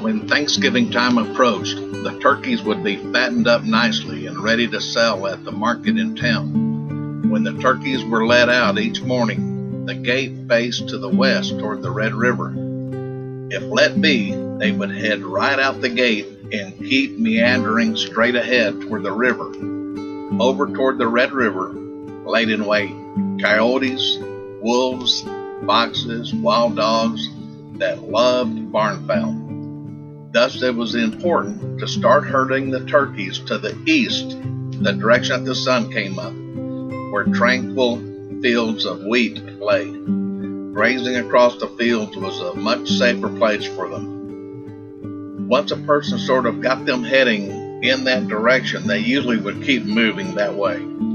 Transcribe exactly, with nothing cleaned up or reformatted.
when Thanksgiving time approached, the turkeys would be fattened up nicely and ready to sell at the market in town. When the turkeys were let out each morning, the gate faced to the west toward the Red River. If let be, they would head right out the gate and keep meandering straight ahead toward the river. Over toward the Red River, laid in wait, coyotes, wolves, foxes, wild dogs that loved barn fowl. Thus it was important to start herding the turkeys to the east, the direction that the sun came up, where tranquil fields of wheat lay. Grazing across the fields was a much safer place for them. Once a person sort of got them heading in that direction, they usually would keep moving that way.